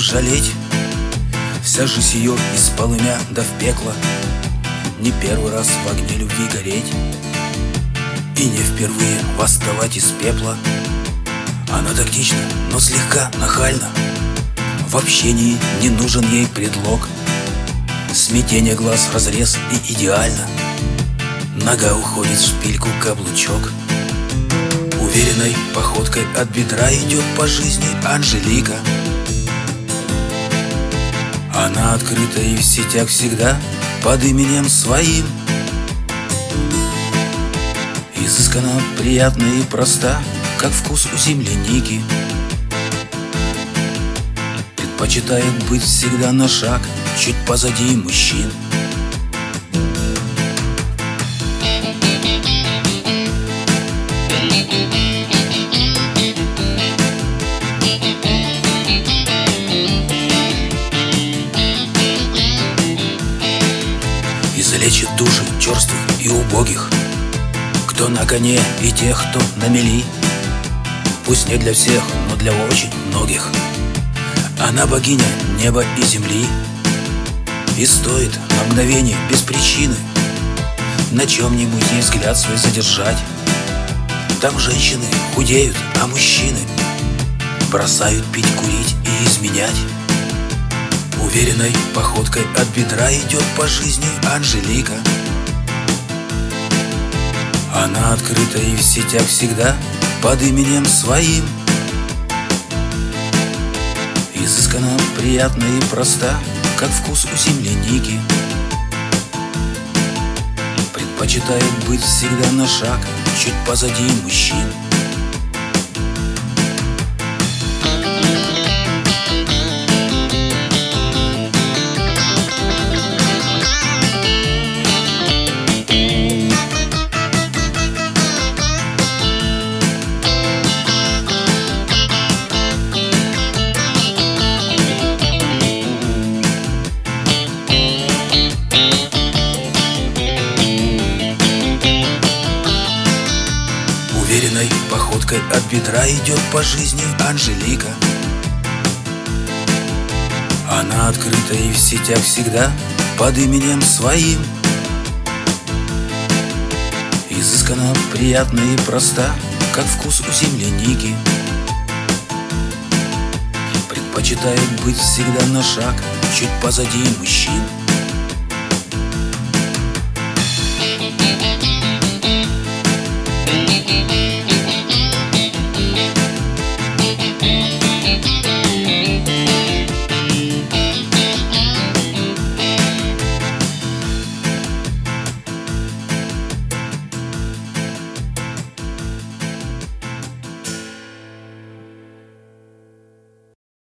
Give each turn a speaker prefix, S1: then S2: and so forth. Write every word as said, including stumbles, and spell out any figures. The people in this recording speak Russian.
S1: жалеть. Вся жизнь ее из полымя да в пекло, не первый раз в огне любви гореть, и не впервые восставать из пепла. Она тактична, но слегка нахальна, в общении не нужен ей предлог. Смятение глаз, разрез и идеально, нога уходит в шпильку каблучок. Уверенной походкой от бедра идет по жизни Анжелика. Она открыта и в сетях всегда под именем своим. Изысканно, приятна и проста, как вкус у земляники. Предпочитает быть всегда на шаг чуть позади мужчин. Излечит души черствых и убогих, кто на коне и тех, кто на мели. Пусть не для всех, но для очень многих. Она богиня неба и земли. И стоит на мгновение без причины на чем-нибудь ей взгляд свой задержать. Там женщины худеют, а мужчины бросают пить, курить и изменять. Уверенной походкой от бедра идет по жизни Анжелика. Она открыта и в сетях всегда под именем своим. Изысканно, приятна и проста, как вкус у земляники. Предпочитает быть всегда на шаг чуть позади мужчин. Уверенной походкой от бедра идет по жизни Анжелика. Она открыта и в сетях всегда под именем своим. Изысканно, приятна и проста, как вкус у земляники. Предпочитает быть всегда на шаг чуть позади мужчин.